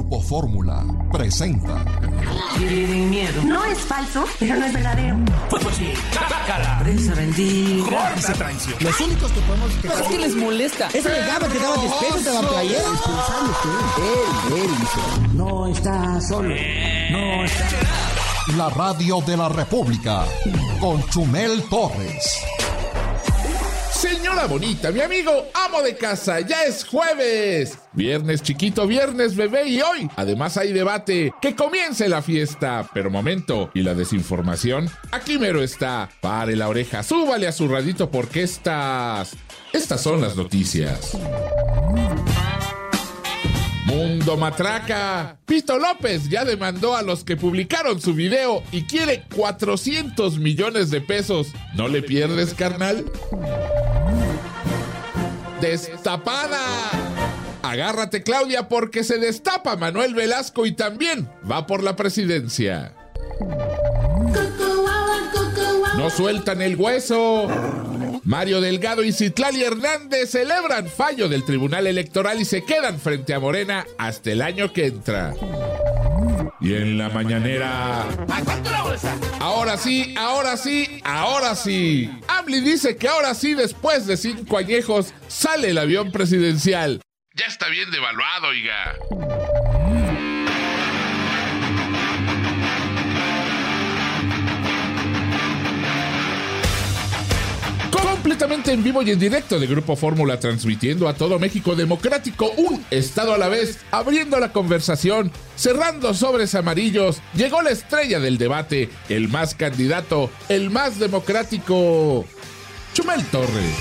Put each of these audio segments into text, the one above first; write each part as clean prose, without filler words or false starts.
Grupo Fórmula presenta. Tienen miedo. No es falso, pero no es verdadero. Prensa bendiga. Esa traición. Los únicos que podemos... Pero es que les molesta. Ese llegaba, te daba despecho, te daba player. Pensando que él hizo. No está solo. No está. La radio de la República con Chumel Torres. Señora bonita, mi amigo, amo de casa, ya es jueves. Viernes chiquito, viernes bebé y hoy, además hay debate. Que comience la fiesta. Pero momento, ¿y la desinformación? Aquí mero está. Pare la oreja, súbale a su radito porque estas son las noticias. Mundo Matraca. Pito López ya demandó a los que publicaron su video y quiere 400 millones de pesos. ¿No le pierdes, carnal? ¡Destapada! Agárrate, Claudia, porque se destapa Manuel Velasco y también va por la presidencia. No sueltan el hueso. Mario Delgado y Citlali Hernández celebran fallo del Tribunal Electoral y se quedan frente a Morena hasta el año que entra. Y en la mañanera... Ahora sí. AMLI dice que ahora sí, después de 5 añejos, sale el avión presidencial. Ya está bien devaluado, oiga. Completamente en vivo y en directo de Grupo Fórmula, transmitiendo a todo México democrático, un estado a la vez, abriendo la conversación, cerrando sobres amarillos. Llegó la estrella del debate, el más candidato, el más democrático, Chumel Torres.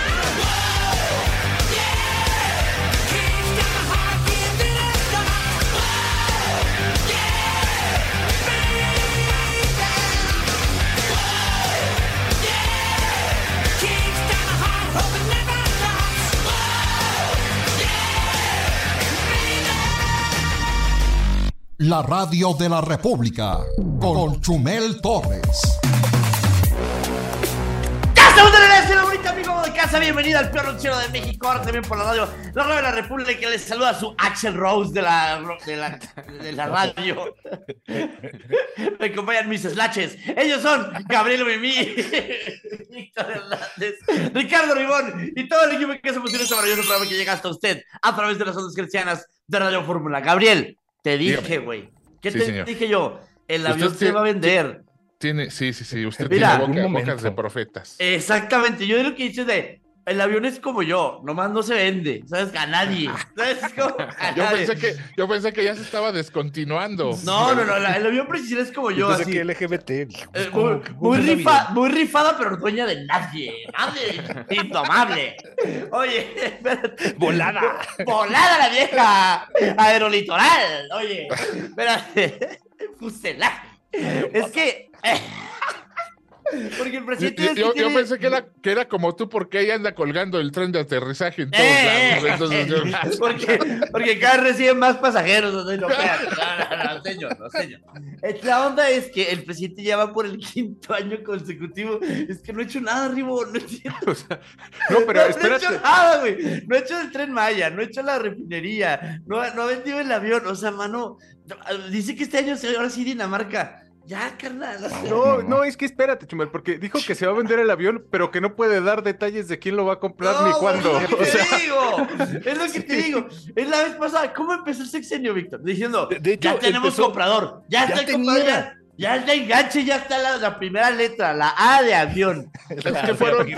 La radio de la República con Chumel Torres. ¡Ya estamos de regreso, la bonita amigo de casa! Bienvenida al peor noticiero de México, ahora también por la radio de la República, que les saluda su Axel Rose de la radio. Me acompañan mis slaches. Ellos son Gabriel Mimí, Víctor Hernández, Ricardo Ribón y todo el equipo que hacemos en este maravilloso programa que llega hasta usted a través de las ondas cristianas de Radio Fórmula. Gabriel, te dije, güey. ¿Qué te señor. dije yo? El avión se va a vender. Sí. Usted Mira, tiene bocas de profetas. Exactamente. Yo de lo que dices de... El avión es como yo, nomás no se vende, ¿sabes? A nadie. ¿Sabes? Como a nadie. Yo pensé que ya se estaba descontinuando. No, el avión presidencial es como yo, Pensé así. que LGBT. Muy rifada, pero dueña de nadie. Indomable. Oye, espérate. Volada la vieja. Aerolitoral. Oye, espérate. Fuselaje. Es que... Porque el presidente yo pensé que era como tú, porque ella anda colgando el tren de aterrizaje en todos lados. Entonces, porque cada vez reciben más pasajeros. No, señor. La onda es que el presidente ya va por el 5º año consecutivo. Es que no ha hecho nada, Ribo. No entiendo. O sea, no, pero espérate. No ha hecho nada, güey. No ha hecho el Tren Maya, no ha hecho la refinería, no ha vendido el avión. O sea, mano, dice que este año ahora sí Dinamarca. Ya, carnal. No, es que espérate, Chumel, porque dijo que se va a vender el avión, pero que no puede dar detalles de quién lo va a comprar ni cuándo. Es lo que te digo. Es la vez pasada. ¿Cómo empezó el sexenio, Víctor? Diciendo, de hecho, ya tenemos comprador. Ya está el comprador. Ya está enganche, ya está la primera letra, la A de avión. Es que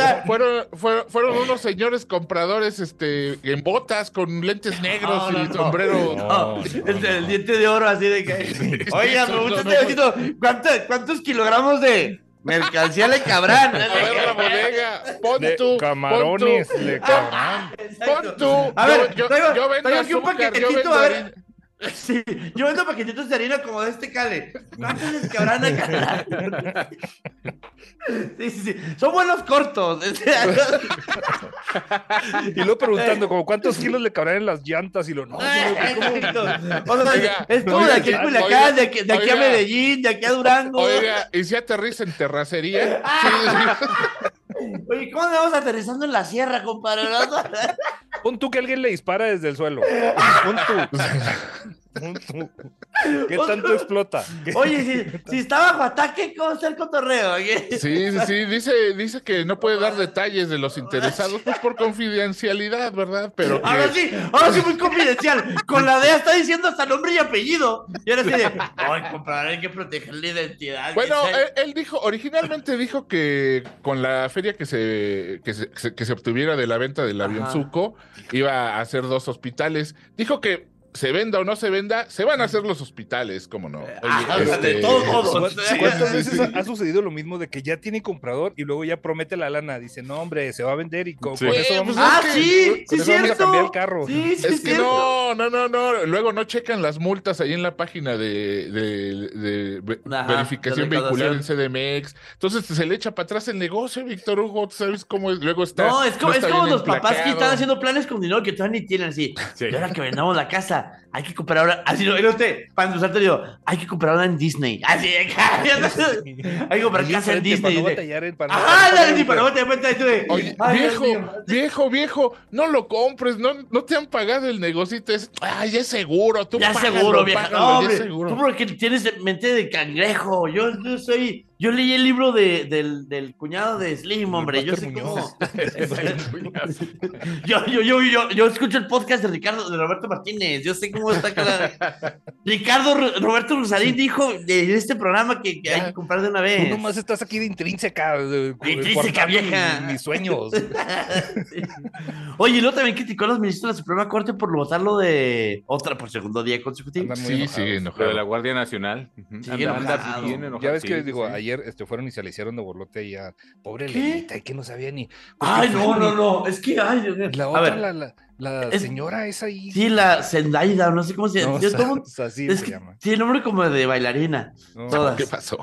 fueron unos señores compradores en botas con lentes negros y sombrero. El diente de oro, así de que. Oiga, ¿cuántos kilogramos de mercancía le cabrán? A ver la bodega. Pon tú. Camarones le cabrán. Pon tú. A ver, yo vendo aquí un azúcar, paquetito, a ver. Sí, yo vendo paquetitos de harina como de este cale. ¿Cuántos les cabrán acá? Sí. Son buenos cortos. Y luego preguntando, como ¿cuántos kilos le cabrán en las llantas? Y lo no. Es como de aquí a Culiacán, de aquí a Medellín, de aquí a Durango. Oiga, ¿y si aterriza en terracería? Oye, ¿cómo andamos aterrizando en la sierra, compadre? Pon tú que alguien le dispara desde el suelo. Pon tú. ¿Qué tanto explota? Oye, si está bajo ataque, ¿cómo está el cotorreo? Sí, dice que no puede dar detalles de los interesados, pues por confidencialidad, ¿verdad? Pero Ahora sí, muy confidencial. Con la DEA está diciendo hasta nombre y apellido. Y ahora sí de, ay, compadre, hay que proteger la identidad. Bueno, él originalmente dijo que con la feria que se obtuviera de la venta del avionzuco, iba a hacer 2 hospitales. Dijo que se venda o no se venda, se van a hacer los hospitales, ¿cómo no? De todos modos. ¿Cuántas veces ha sucedido lo mismo de que ya tiene comprador y luego ya promete la lana? Dice, no, hombre, se va a vender y con eso vamos sí, con eso vamos a cambiar el carro. Sí, es que no. Luego no checan las multas ahí en la página de verificación vehicular en CDMX. Entonces se le echa para atrás el negocio, Víctor Hugo. ¿Tú sabes cómo es? Luego está. No, es como los papás que están haciendo planes con dinero que todavía ni tienen así. Sí. Y ahora que vendamos la casa, hay que comprar ahora. Así no, usted, para endulzarte, digo, hay que comprar ahora en Disney. Así, hay que comprar casa en Disney. Para no batallar. Oye, viejo, no lo compres, no te han pagado el negocito. Ya es seguro, tú ya págalo, seguro, vieja. Págalo, no, ya seguro. Tú porque tienes mente de cangrejo. Yo leí el libro del cuñado de Slim, hombre. Yo sé cómo. Yo escucho el podcast de Roberto Martínez. Yo sé cómo está acá. Roberto Rosarín dijo de este programa que hay que comprar de una vez. Tú nomás estás aquí de intrínseca. Intrínseca, vieja. Mis sueños. Sí. Oye, y luego también criticó a los ministros de la Suprema Corte por votarlo de por segundo día consecutivo. Sí, enojado. Lo de la Guardia Nacional. Anda bien enojado. Ya ves que digo, ayer fueron y se le hicieron de borlote y a pobre Lenita, y que no sabía ni. Ay, no. Es que, ay, Dios mío. La otra, la señora esa ahí. Sí, la Zendaida, no sé cómo se llama. Así es se que llama. tiene nombre como de bailarina. Todas. ¿Qué pasó?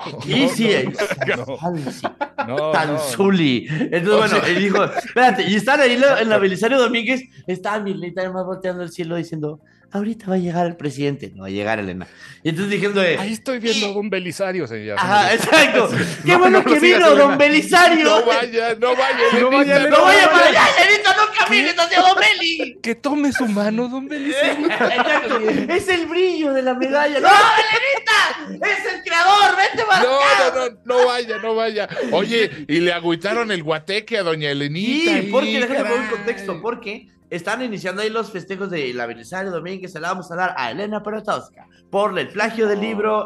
Tanzuli. Entonces, bueno, él dijo, espérate, y están ahí en la Belisario Domínguez, estaba Mirlita además volteando el cielo diciendo, ahorita va a llegar el presidente. No va a llegar, Elena. Y entonces dijeron ahí estoy viendo a don Belisario, señor. Ajá, exacto. Qué bueno que vino don Belisario. No vaya para allá, Elenita, no camines hacia don Beli. Que tome su mano, don Belisario. Exacto. Es el brillo de la medalla. ¡No, Elenita! ¡Es el creador! ¡Vete para acá! No vaya. Oye, y le agüitaron el guateque a doña Elenita. Sí, porque déjame poner un contexto, porque están iniciando ahí los festejos de la Belisario Domínguez. Se la vamos a dar a Elena Poniatowska por el plagio del libro.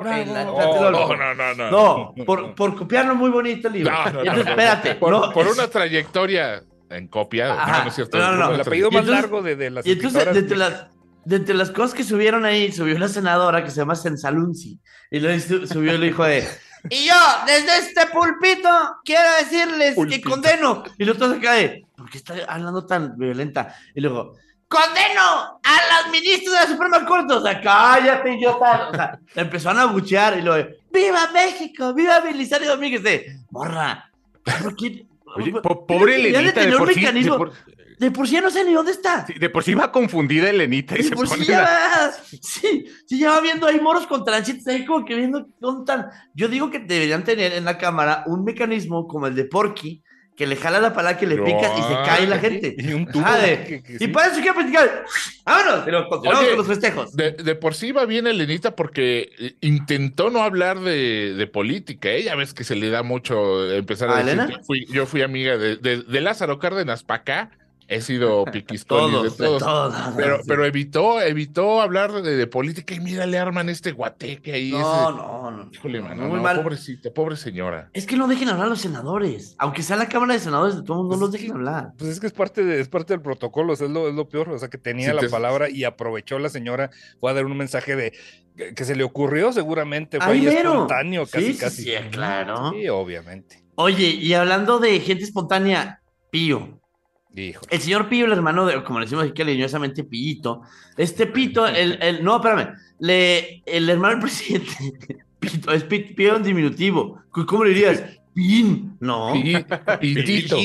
No, por copiarlo muy bonito el libro. Entonces, espérate. Por una trayectoria en copia. No es cierto. No. El apellido más largo de las. Y entonces, de entre las cosas que subieron ahí, subió una senadora que se llama Sensalunzi. Y luego subió el hijo de. Y yo, desde este pulpito, quiero decirles que condeno. Y luego todo se cae. ¿Por qué está hablando tan violenta? Y luego, ¡condeno a los ministros de la Suprema Corte! O sea, cállate, idiota. O sea, empezaron a buchear y luego, ¡viva México! ¡Viva Belisario Domínguez! Morra. ¿Por qué? Oye, pobre Elenita, de por sí ya no sé ni dónde está. Sí, de por sí va confundida Elenita. De por sí ya va viendo ahí moros con transitos ahí como que viendo dónde están. Yo digo que deberían tener en la cámara un mecanismo como el de Porky, que le jala la palanca que le picas y se cae la gente. Y un tubo. Y para eso quiero platicar. ¡Vámonos! Pero continuamos con los festejos. De por sí va bien Elenita porque intentó no hablar de política. Ya ves que se le da mucho empezar a decir. Yo fui amiga de Lázaro Cárdenas para acá. He sido piquiscón de todos. Pero evitó hablar de política y mira, le arman este guateque ahí. No. Híjole, mano, muy mal. Pobrecita, pobre señora. Es que no dejen hablar a los senadores. Aunque sea la Cámara de Senadores, de todos no los dejen hablar. Pues es que es parte del protocolo, es lo peor. O sea, que tenía la palabra y aprovechó la señora, fue a dar un mensaje de que se le ocurrió seguramente, fue ahí espontáneo, casi. Sí, claro. Sí, obviamente. Oye, y hablando de gente espontánea, Pío. Híjole. El señor Pío, el hermano de, como le decimos aquí cariñosamente, Pillito. Pito, no, espérame. El hermano del presidente, Pito, es Pío en diminutivo. ¿Cómo le dirías? Pin, no. Pitito.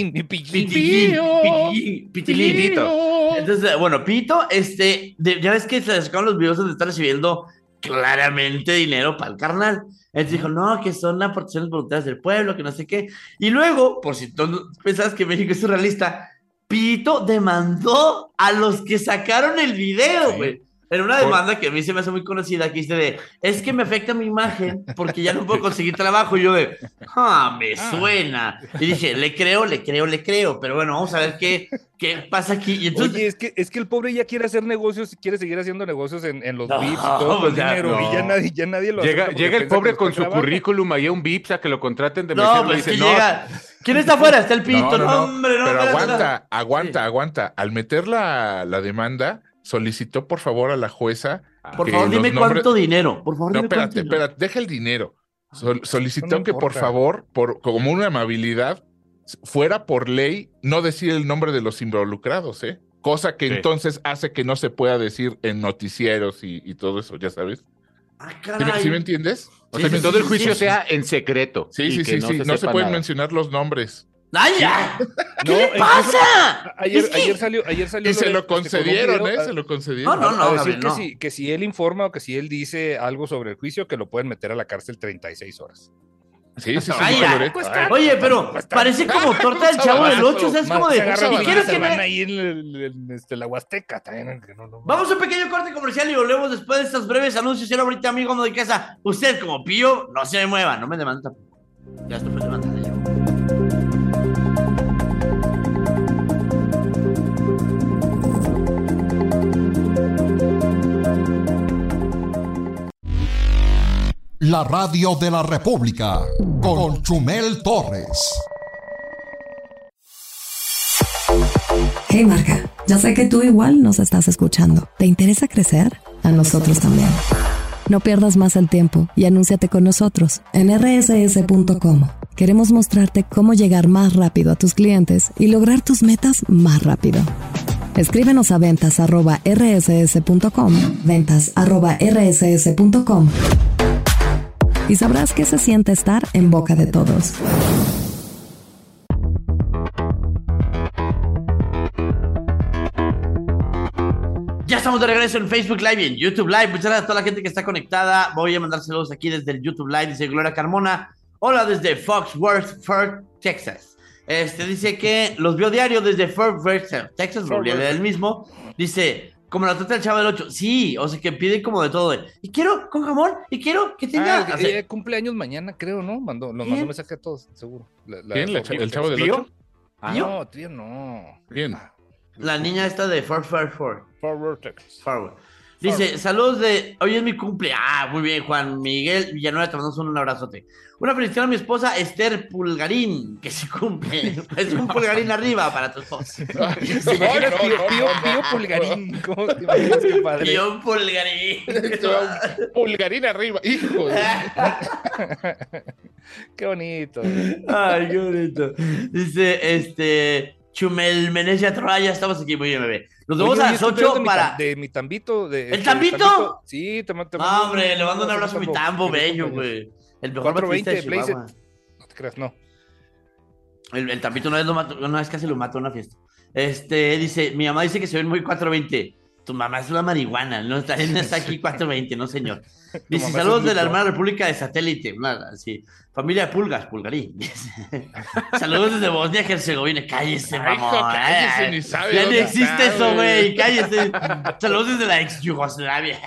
Pitilito. Entonces, bueno, Pito, ya ves que se sacaron los videos donde está recibiendo claramente dinero para el carnal. Él dijo, no, que son aportaciones voluntarias del pueblo, que no sé qué. Y luego, por si tú pensabas que México es surrealista, Pito demandó a los que sacaron el video, güey. En una demanda que a mí se me hace muy conocida, que dice es que me afecta mi imagen porque ya no puedo conseguir trabajo. Y yo me suena. Y dije, le creo, pero bueno, vamos a ver qué pasa aquí. Y entonces... Oye, es que el pobre ya quiere hacer negocios, quiere seguir haciendo negocios en los VIPs y todo con dinero, y ya nadie lo hace. Llega el pobre con su currículum ahí a un VIPs a que lo contraten de mesero. No, pues que llega... ¿Quién está afuera? Está el Pito. No, hombre, no. Pero aguanta. Al meter la demanda, solicitó por favor a la jueza. Por favor, dime cuánto dinero. Por favor, espérate, deja el dinero. Solicitó que por favor, como una amabilidad, fuera por ley no decir el nombre de los involucrados, ¿eh? Cosa que entonces hace que no se pueda decir en noticieros y todo eso, ya sabes. ¿Sí me entiendes? O sea, que todo el juicio sea en secreto. Sí. No se pueden mencionar los nombres. ¡Ay, ya! ¿Qué le pasa? Ayer salió. Y se lo concedieron, Se lo concedieron. No. Decir que si él informa o que si él dice algo sobre el juicio, que lo pueden meter a la cárcel 36 horas. Sí. Oye, pero parece como torta del Chavo del 8, o sea, es como de... quiero que van ahí en la Huasteca también. Vamos a un pequeño corte comercial y volvemos después de estos breves anuncios. Y ahora ahorita, amigo de casa, usted como Pío, no se me mueva, no me demanda. Ya esto fue demandada yo. La radio de la República, con Chumel Torres. Hey marca, ya sé que tú igual nos estás escuchando. ¿Te interesa crecer? A nosotros también. No pierdas más el tiempo y anúnciate con nosotros en rss.com. Queremos mostrarte cómo llegar más rápido a tus clientes y lograr tus metas más rápido. Escríbenos a ventas@rss.com, ventas@rss.com. Y sabrás qué se siente estar en boca de todos. Ya estamos de regreso en Facebook Live y en YouTube Live. Muchas gracias a toda la gente que está conectada. Voy a mandar saludos aquí desde el YouTube Live. Dice Gloria Carmona. Hola desde Fort Worth, Texas. Dice que los vio diario desde Fort Worth, Texas. Volví a leer el mismo. Dice... Como la torta del Chavo del 8. Sí, o sea, que piden como de todo. Y quiero con jamón, y quiero que tenga... cumpleaños mañana, creo, ¿no? Nos mandó mensaje a todos, seguro. ¿Quién? ¿El Chavo del 8? No, tío, no. ¿Quién? La niña esta de Fort Worth, Texas. Dice, saludos hoy es mi cumple. Muy bien, Juan Miguel Villanueva, te mandamos un abrazote. Una felicitación a mi esposa Esther Pulgarín, que se cumple. Es un pulgarín arriba para tu esposa. Pío Pulgarín. ¿Cómo te imaginas? Qué padre. Pío Pulgarín. Pulgarín arriba, hijo. Qué bonito. Ay, qué bonito. Dice, Chumel Menecia Troya, estamos aquí, muy bien, bebé. Nos vemos a las 8 para... De mi tambito. ¿El tambito? Sí, te mando hombre, le mando un abrazo a mi tambo, bello, güey. El mejor 420, Blaze. No te creas, no. El tambito una vez casi lo mató en una fiesta. Dice, mi mamá dice que se ven muy 420. Tu mamá es una marihuana, no está aquí 420, no señor. Dice, saludos de la hermana República de Satélite. Sí. Familia de Pulgas, Pulgarín. Saludos desde Bosnia Herzegovina. Cállese, mamá. Cállese, ni sabe. Ya ni existe eso, güey. Cállese. Saludos desde la ex Yugoslavia.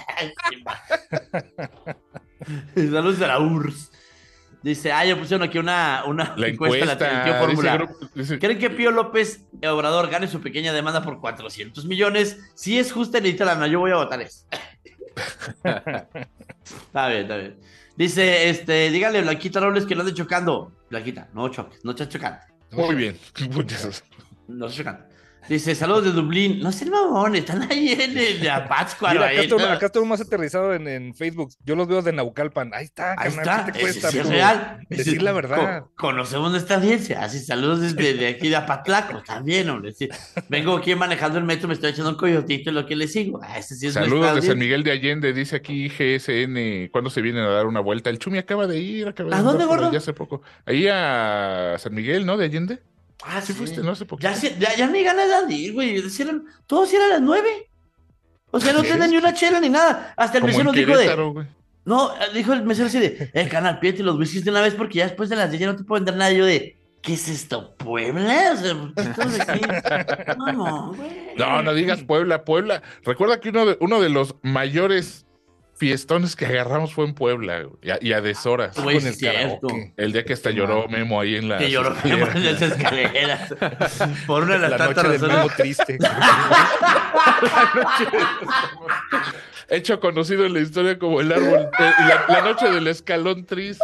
Saludos de la URSS. Dice, ya pusieron aquí una encuesta la tío Fórmula. ¿Creen que Pío López Obrador gane su pequeña demanda por 400 millones? Si es justa y literal, yo voy a votar eso. Está bien. Dice, dígale, Blanquita Robles, que no ande chocando. Blanquita, no choques, no estés chocando. Muy bien. No estés chocando. Dice, saludos de Dublín. No sé, mamón, están ahí en la Pátzcuaro. Acá estoy más aterrizado en Facebook. Yo los veo de Naucalpan. Ahí está, ¿qué te cuesta? Es real. Decir la verdad. Conocemos nuestra audiencia. Así, saludos desde aquí de Apatlaco. También, hombre. Sí. Vengo aquí manejando el metro, me estoy echando un coyotito en lo que le sigo. Sí es saludos de San Miguel de Allende. Dice aquí GSN. ¿Cuándo se vienen a dar una vuelta? El Chumi acaba de ir. ¿A dónde, gordo? Ya hace poco. Ahí a San Miguel, ¿no? De Allende. Sí fuiste, no hace poquito. Ya ni ganas de ir, güey. Todos eran a las 9. O sea, no tenían ni una chela ni nada. Hasta el mesero nos dijo güey. No, dijo el mesero así de, canal, pídete los whiskies de una vez porque ya después de las 10 ya no te puedo vender nada. Yo de, ¿qué es esto? ¿Puebla? O sea, ¿esto de qué? No, güey. No digas Puebla. Recuerda que uno de los mayores fiestones que agarramos fue en Puebla, y a deshoras. Güey, Con el cierto. karaoke. El día que hasta lloró Memo ahí en Que lloró Memo en las escaleras. Por una de las La noche tantas del razones. Memo triste. Hecho conocido en la historia como el árbol, la noche del escalón triste.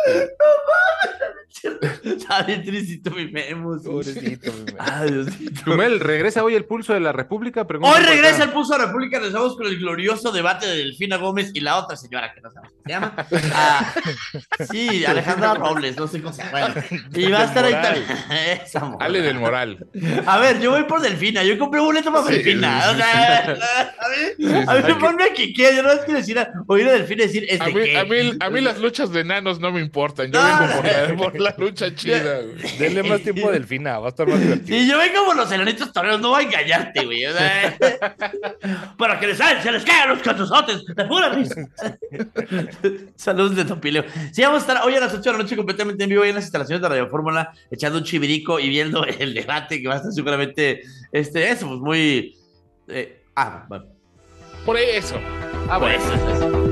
Está bien tristito mi Memo. Pobrecito, mi Memo. Ay, Diosito. Chumel, ¿regresa hoy el Pulso de la República? Pregunta Hoy por regresa acá. el Pulso de la República. Regresamos con el glorioso debate de Delfina Gómez y la otra señora que no sabemos cómo se llama. Sí, Alejandra Robles, no sé cómo se llama. Y va a estar ahí también. Esa mujer. Ale del Moral. A ver, yo voy por Delfina. Yo compré un boleto para Sí, Delfina. sí, O sea, a ver, ponme aquí que yo no es que decir oír a Delfina decir es de qué. A mí las luchas de enanos no me importan. Yo No, vengo por la lucha chida. Güey. Denle más tiempo a Delfina, va a estar más divertido. Sí, yo vengo por los enanitos toreros, no voy a engañarte, güey. O sea, para que se les caigan los calzosotes de pura risa. Saludos de Topileo. Sí, vamos a estar hoy a las 8 de la noche completamente en vivo en las instalaciones de Radio Fórmula, echando un chivirico y viendo el debate que va a estar seguramente, eso, pues muy... bueno. Por eso. Pues, eso.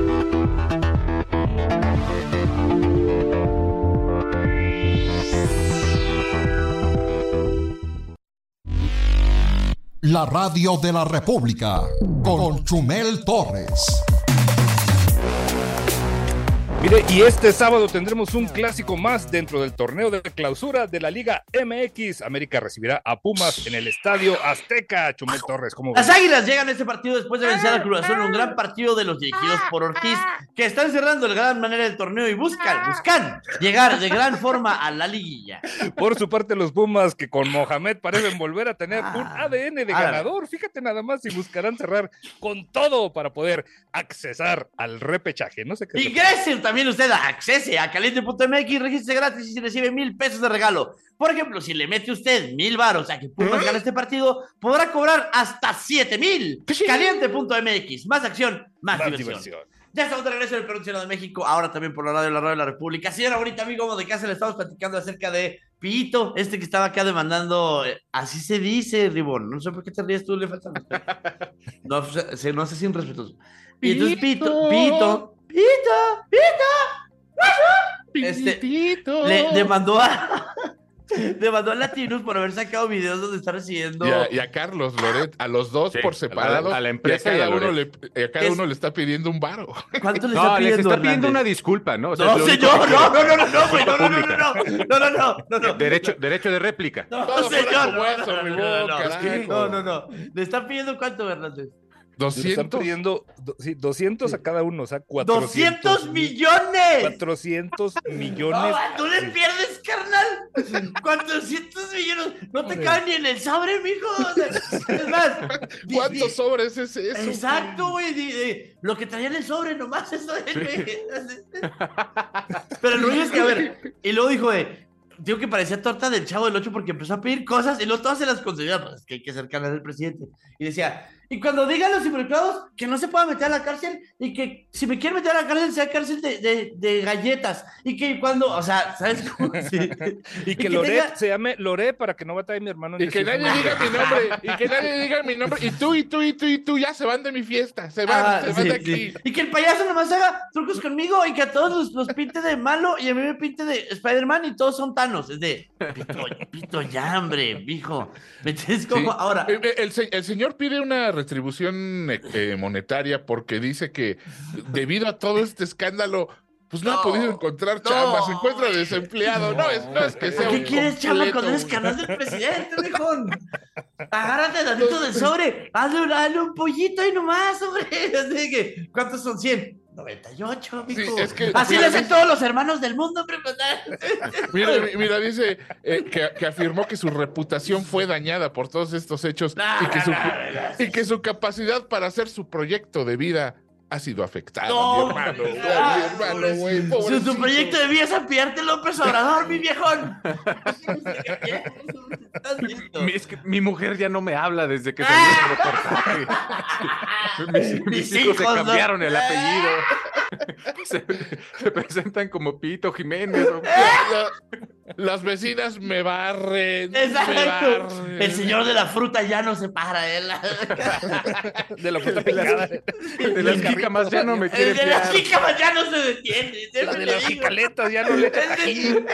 La radio de la República con Chumel Torres. Mire, y este sábado tendremos un clásico más dentro del torneo de clausura de la Liga MX. América recibirá a Pumas en el Estadio Azteca. Chumel Torres, ¿cómo Las ves? Águilas llegan a este partido después de vencer a Cruz Azul en un gran partido de los dirigidos por Ortiz, que están cerrando de gran manera el torneo y buscan llegar de gran forma a la liguilla. Por su parte, los Pumas, que con Mohamed parecen volver a tener un ADN de ganador. Fíjate nada más, y buscarán cerrar con todo para poder accesar al repechaje. No sé qué. Ingresen también usted a accese a caliente.mx, regístrese gratis y se recibe 1,000 pesos de regalo. Por ejemplo, si le mete usted 1,000 varos a que Pumas gane este partido, podrá cobrar hasta 7,000. Caliente.mx, más acción, más diversión. Ya estamos de regreso en el Perú de México, ahora también por la radio de la República. Señora bonita, amigo de casa, le estamos platicando acerca de Pito, que estaba acá demandando, así se dice, Ribón, no sé por qué te ríes tú, le falta respeto. No sé si es irrespetuoso. Y entonces Pito, le demandó a Latinus por haber sacado videos donde está recibiendo y a Carlos Loret, a los dos por separado, a la empresa y a cada uno le está pidiendo un varo. ¿Cuánto le está pidiendo? Les está pidiendo una disculpa, ¿no? O sea, no, señor, no. Derecho de réplica. No, señor. No. ¿Le están pidiendo cuánto, Hernández? 200. Están pidiendo 200 a cada uno, o sea, 400 ¡200 millones! 400 millones. No le pierdes, carnal. 400 millones. No te caben ni en el sobre, mijo. Es más, ¿cuántos sobres es eso? Exacto, güey. Lo que traía en el sobre nomás eso. Pero lo único es que, a ver, y luego dijo, digo que parecía torta del Chavo del 8 porque empezó a pedir cosas y luego todas se las concedía. Pues es que hay que ser canal del presidente. Y decía, y cuando digan los involucrados que no se pueda meter a la cárcel y que si me quieren meter a la cárcel sea cárcel de galletas. Y que cuando, o sea, ¿sabes cómo? Sí. Y que Loret se llame Loret para que no batalle mi hermano. Y que nadie diga mi nombre. Y que nadie diga mi nombre. Y tú ya se van de mi fiesta. Se van de aquí. Sí. Y que el payaso nomás haga trucos conmigo y que a todos los pinte de malo y a mí me pinte de Spider-Man y todos son Thanos. Es de Pito ya, hombre, mijo. ¿Me entiendes cómo? Sí. Ahora. El señor pide una retribución monetaria porque dice que debido a todo este escándalo, pues no ha podido encontrar chamba, se encuentra desempleado. No es que sea ¿qué quieres, chamba, cuando eres canal del presidente, mejor? Agárrate tantito del sobre, hazle un pollito ahí nomás, hombre. Así que, ¿cuántos son? 100. 98, mijo. Sí, es que, así le hacen todos los hermanos del mundo, hombre. Mira, dice que afirmó que su reputación fue dañada por todos estos hechos y que su capacidad para hacer su proyecto de vida ha sido afectada, mi hermano, güey. Su proyecto de vida es apiarte López Obrador, mi viejón. Es que mi mujer ya no me habla desde que salió el reportaje. Mis hijos se cambiaron el apellido. Se presentan como Pito Jiménez. Las vecinas me barren. Exacto. Me barren. El señor de la fruta ya no se para, él. De la fruta picada. De las jícamas ya no me quiere El de las fiar. jícamas ya no se detiene. La siempre de le las digo. jicaletas ya no le echa tajín.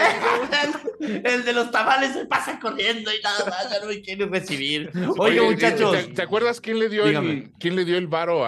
El de los tamales se pasa corriendo y nada más, ya no me quiere recibir. Oye, Oye, muchachos. ¿te acuerdas quién le dio Dígame. quién le dio el varo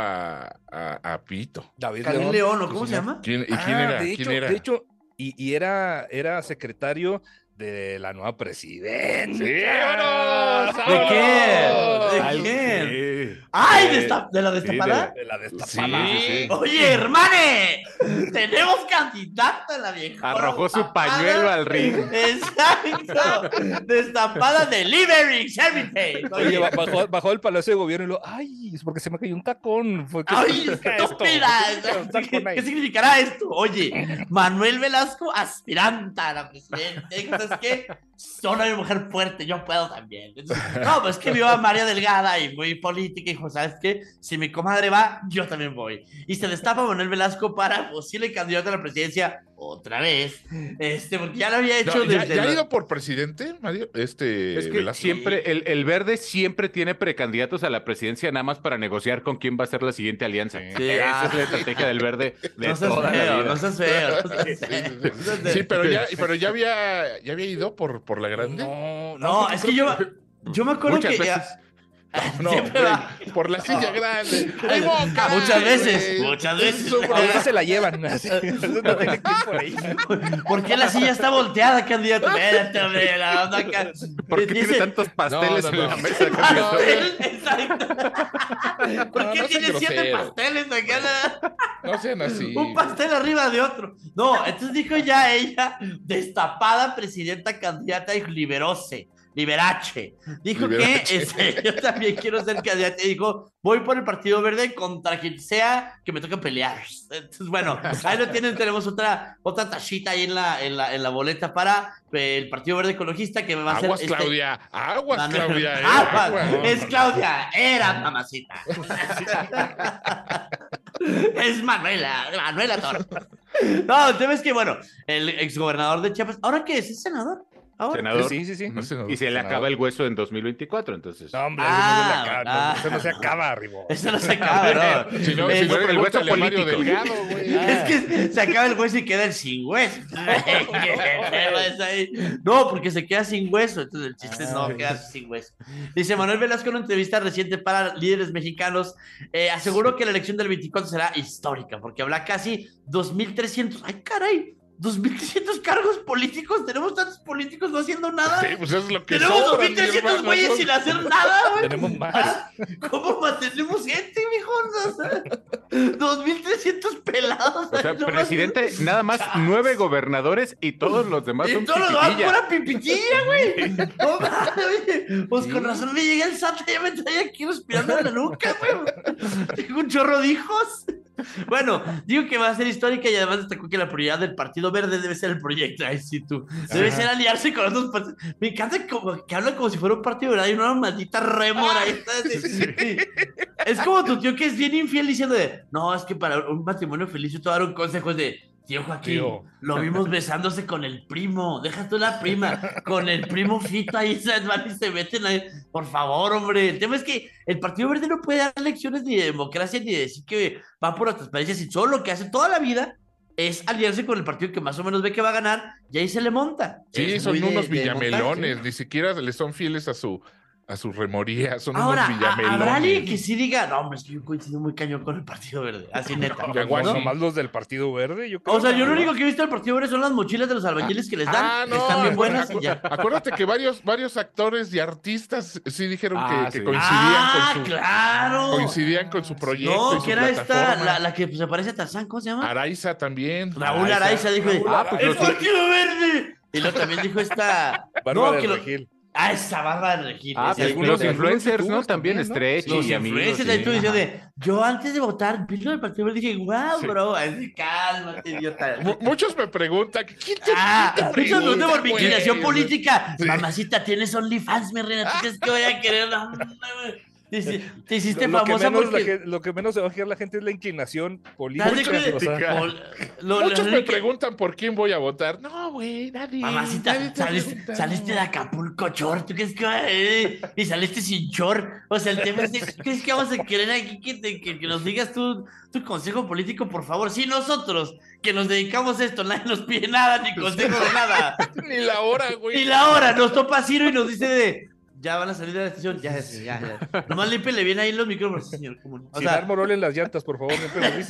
a Pito? David Camil León, ¿o cómo se llama? ¿Quién era? De ¿Quién hecho, era? de hecho, y era secretario de la nueva presidenta. ¡Sí, vámonos! ¿De quién? ¿De Al- quién? Sí. ¡Ay, ¿de la destapada? De la destapada. Sí. Oye, hermane, tenemos candidata a la vieja. Arrojó su pañuelo al ring. Exacto. Destapada de Liberty Service. Oye, bajó del Palacio de Gobierno y lo, ay, es porque se me cayó un tacón. ¡Ay, significa esto? estúpida! Un tacón ahí. ¿Qué significará esto? Oye, Manuel Velasco, aspirante a la presidencia. ¿Sabes qué? Soy una mujer fuerte, yo puedo también. Entonces, no, pues es que vio a María Delgada y muy política y dijo, ¿sabes qué? Si mi comadre va, yo también voy. Y se destapa Manuel Velasco para posible candidato a la presidencia otra vez. Porque ya lo había hecho No, ¿ya desde... ha la- ido por presidente, Mario? Es que Velasco. siempre, el verde siempre tiene precandidatos a la presidencia nada más para negociar con quién va a ser la siguiente alianza. Sí, Esa es la estrategia del verde de No seas toda la feo, vida. no seas feo. Sí, pero ya había ido por la grande. No, es que yo me acuerdo Muchas que... veces. No, siempre güey, va. por la silla grande. ¡Ay, boca! Muchas veces, güey. muchas veces. Es un A veces se la llevan. Así. No tiene que ir por ahí. ¿Por qué la silla está volteada, candidato? Espérate, hombre, la onda acá. ¿Por qué Dice- tiene tantos pasteles No, en no, la no. mesa? Pastel, exacto. ¿Por No, qué no sean tiene 7 groseros. pasteles acá? No sean así. Un pastel arriba de otro. No, entonces dijo ya ella, destapada presidenta candidata y Liberace. Dijo Liberace. que yo también quiero ser candidata y dijo, voy por el Partido Verde contra quien sea que me toque pelear. Entonces, bueno, ahí lo tienen, tenemos otra tachita ahí en la boleta para el Partido Verde Ecologista que me va a hacer... Aguas, Claudia. Aguas, Manuel- Claudia. Aguas. aguas. Es Claudia, era mamacita. Es Manuela Torres. No, el tema es que, bueno, el exgobernador de Chiapas, ¿ahora qué es? ¿Es senador? ¿Ahora? Senador. Sí. No sé, no. Y se le acaba el hueso en 2024, entonces. No, hombre, eso no se acaba, Ribo. Eso no se acaba, ¿no? Si no, Es- si no, el hueso pregúntale a Mario político. Delgado, güey. Es que se acaba el hueso y queda el sin hueso. Es ahí. No, porque se queda sin hueso. Entonces el chiste es no quedarse sin hueso. Dice Manuel Velasco en una entrevista reciente para Líderes Mexicanos, aseguró que la elección del 24 será histórica, porque habrá casi 2.300. ¡Ay, caray! 2.300 cargos políticos. Tenemos tantos políticos no haciendo nada. Sí, pues es lo que Tenemos sobra, mi 2.300 hermano. güeyes sin hacer nada, güey. Tenemos más. Ah, ¿cómo mantenemos gente, mijo? 2.300 pelados. O sea, No presidente, nada más 9 gobernadores y todos los demás Y son todos los demás chiquitilla. pura pipitilla, güey. No mames. Pues con razón me llegué al SAT, ya me traía aquí respirando en la nuca, güey. Tengo un chorro de hijos. Bueno, digo que va a ser histórica y además destacó que la prioridad del Partido Verde debe ser el proyecto. Ay, sí, tú. Debe ser aliarse con otros partidos. Me encanta que habla como si fuera un partido, ¿verdad? Y una maldita rémora. Ahí está, sí. Es como tu tío que es bien infiel diciendo de, no, es que para un matrimonio feliz yo te voy a dar un consejo es de, tío Joaquín, Tío. lo vimos besándose con el primo, deja tú la prima, con el primo Fito ahí, ¿sabes? Van y se meten ahí. Por favor, hombre, el tema es que el Partido Verde no puede dar lecciones ni de democracia ni de decir que va por la transparencia, si solo lo que hace toda la vida es aliarse con el partido que más o menos ve que va a ganar y ahí se le monta. Sí, Es son muy de- unos de villamelones, montaje. ni siquiera le son fieles a su remoría, son Ahora, unos villamelones. habrá alguien que sí diga, no, hombre, es que yo coincido muy cañón con el Partido Verde, así neta. Jaguar, No, ¿no? nomás los del Partido Verde. Yo creo O sea, yo que- lo único que he visto del Partido Verde son las mochilas de los albañiles que les dan, que están bien buenas y ya. Acuérdate que varios actores y artistas sí dijeron Ah, que sí. ¡Claro! coincidían con su proyecto. y No, su que era esta, plataforma. la que se parece a Tarzán, ¿cómo se llama? Araiza también. Raúl Araiza dijo, pues ¡el los- Partido Verde! Y luego también dijo esta... Bárbara no, de que lo- Regil. Ah, esa barba de Regil. Ah, esa pues dijo- los algunos influencers, ¿no? youtubers También también, ¿no? Stretch Los y amigos. influencers, ahí tú diciendo de, yo antes de votar, vi lo del Partido Verde, dije, wow, Sí. bro, así, cálmate, idiota. Muchos me preguntan, ¿quién te Muchos pregunta, no por mi inclinación güey? política. Sí. Mamacita, tienes OnlyFans, mi reina. ¿Tú crees que voy a querer? No, Te hiciste famosa porque... Lo que menos se va a fijar la gente es la inclinación política. Muchos me preguntan por quién voy a votar. No, güey, nadie. Mamacita, saliste de Acapulco short. ¿Tú crees que y saliste sin short? O sea, el tema es de, ¿crees que vamos a querer aquí que nos digas tu consejo político, por favor? Sí, nosotros, que nos dedicamos a esto, nadie nos pide nada, ni consejo de nada. Ni la hora, güey. Ni la hora. Nos topa Ciro y nos dice ya van a salir de la estación, ya. Nomás límpiale bien ahí los micrófonos, señor. Sin dar morol en las llantas, por favor.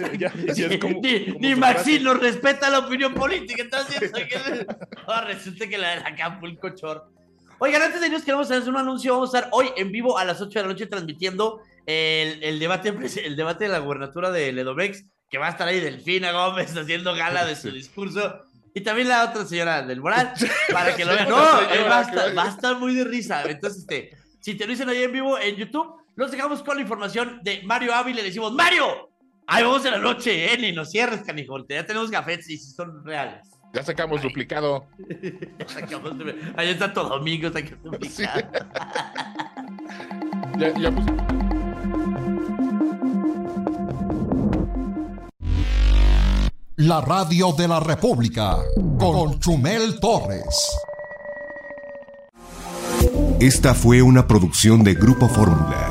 Ni Maxi nos respeta la opinión política. Entonces, resulta que la de Acapulco Short. Oigan, antes de irnos queremos hacer un anuncio. Vamos a estar hoy en vivo a las 8 de la noche transmitiendo el debate de la gubernatura de Edomex, que va a estar ahí Delfina Gómez haciendo gala de su discurso. Y también la otra señora del Moral, para que lo vean. No, va a estar muy de risa. Entonces, si te lo dicen ahí en vivo en YouTube, nos dejamos con la información de Mario Ávila. Le decimos, ¡Mario! Ahí vamos en la noche, ni nos cierres, canijo. Ya tenemos gafetes y son reales. Ya sacamos duplicado. Ahí está todo domingo, sacamos duplicado. Sí. ya puse. La radio de la República con Chumel Torres. Esta fue una producción de Grupo Fórmula.